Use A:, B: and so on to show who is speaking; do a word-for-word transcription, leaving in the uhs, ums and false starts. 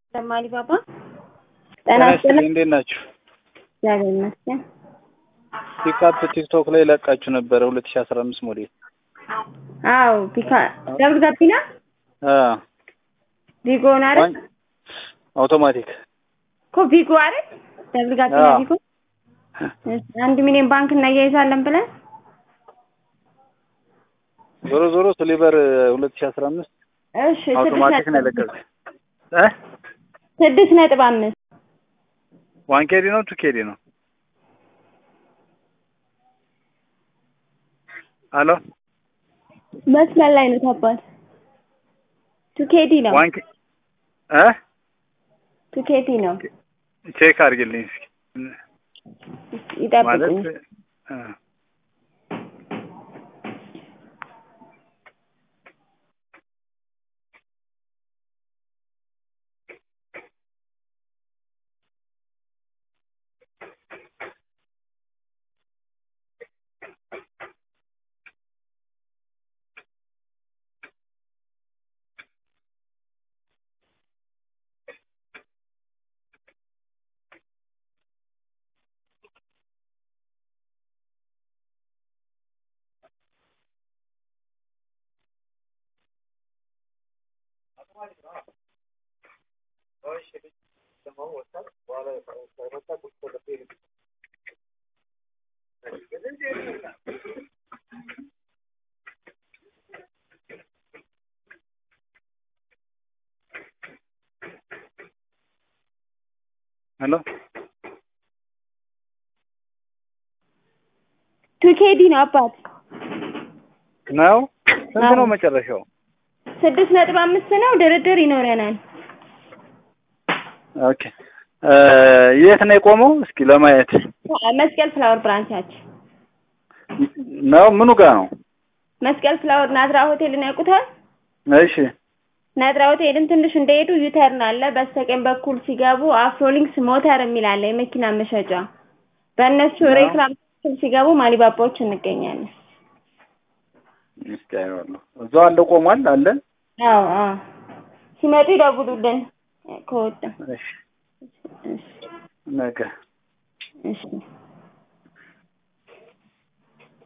A: ተማሪ ባባ
B: ተናስተል እንዴት ናችሁ?
A: እግዚአብሔር ይመስገን።
B: ፒካፕ ቲክቶክ ላይ ለቃችሁ ነበር ሁለት ሺህ አስራ አምስት ሞዴል።
A: አዎ ፒካ ደብል ጋቢና
B: አ
A: ቪጎ ነው አይደል?
B: አውቶማቲክ
A: ኮ ቪጎ አይደል? ደብል ጋቢና ቪጎ አንድ ሚሊዮን ባንክ እናያይዛለን ብለን
B: ዞሮ ዞሮ ስሊቨር ሁለት ሺህ አስራ አምስት
A: እሺ
B: አውቶማቲክ ነው ለቀቀ እ
A: ስድስት ነጥብ አምስት
B: ዋን ኬዲ ነው ቱ ኬዲ ነው? አሎ
A: መስመር ላይ ነው ታባል ቱ ኬዲ ነው
B: ዋን ኬ እ
A: ቱ ኬዲ ነው
B: ቼክ አድርግልኝ እስኪ
A: ይጠብቁኝ
B: እ ሄሎ
A: ቱ ኬዲ ነው አባት
B: ነው ስንት ነው መጨረሻው?
A: ስድስት ነጥብ አምስት ነው። ድርድር ይኖረናል።
B: ኦኬ የት ነው የቆመው? እስኪ ለማየት
A: መስቀል ፍላወር ብራንቻችን
B: ነው። ምኑ ጋር ነው?
A: መስቀል ፍላወር ናዝራ ሆቴልን ያውቁታል?
B: እሺ
A: ናዝራ ሆቴልን ትንሽ እንደሄዱ ዩተርን አለ። በስተቀኝ በኩል ሲገቡ አፍሮሊንክስ ሞተር የሚል አለ የመኪና መሸጫ። በእነሱ ሬክላም ሲገቡ ማሊባባዎች እንገኛለን።
B: እስካይዋለሁ እዛው አለ ቆሟል አለ።
A: አዎ አዎ ሲመጡ ይደውሉልን ከወጣ።
B: እሺ ነገ
A: እሺ